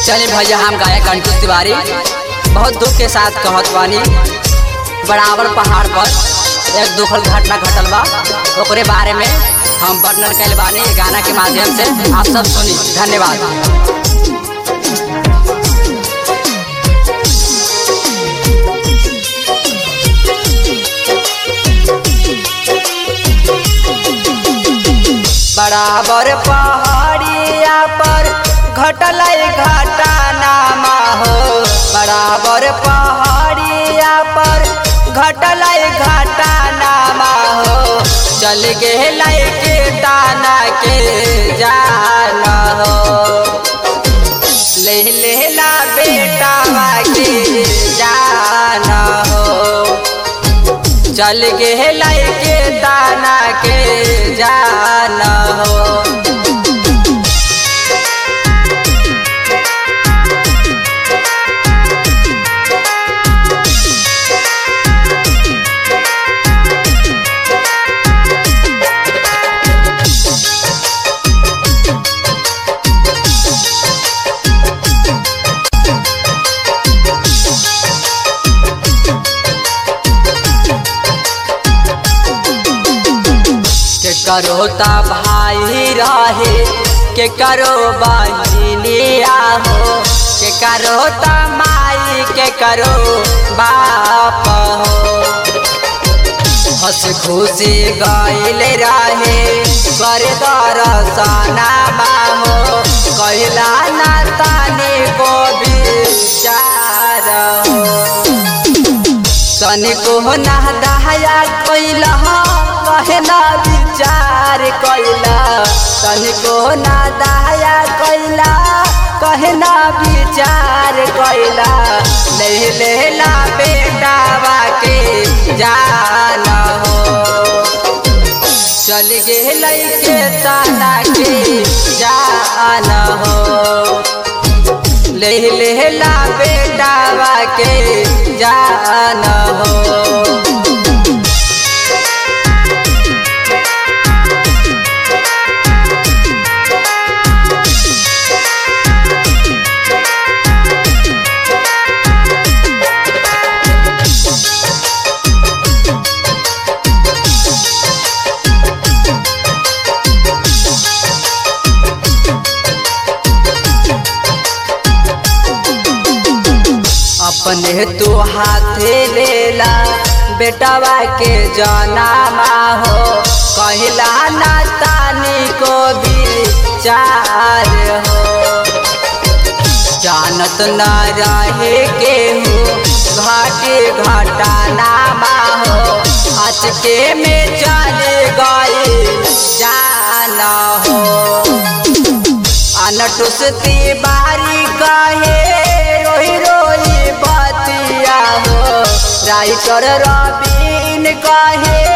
चलिए भैया, हम गायक अंटू तिवारी बहुत दुख के साथ कहत बानी। बराबर पहाड़ पर एक दुखद घटना घटल बा, ओकरे बारे में हम वर्णन कैल बानी गाना के माध्यम से। आप सब सुनी। धन्यवाद। बराबर पहाड़िया पर घटल घटना हो, बराबर पहाड़िया पर घटल घटना हो। चल गेल के दाना के जान हो, ले लेला बेटा के जान हो। चल गेल के दाना के जान हो। करो ता भाई रहे के करो बहिनिया हो, के करो ता माई के करो बाप हो। हंस खुशी गइल रहे कर दरसना हो, कहला ना तानी को विचार हो। तनिको ना दया कैला कहना विचार कैला, तनिको ना दया कैला कहना विचार कैला। ले लेला बेटावा के जान हो, चल गेल के ताना के जान हो। ले लेला बेटावा के जान हो। अपने तो हाथे लेला बेटावा के जनामा हो, कहला ना तानी को विचार हो। जानत न रहे केहू घाटे घटना हो, आज के में चले गए जान हो। अनटुस तिवारी कहे रोही रोही बतिया हो, राइटर रवीन कहे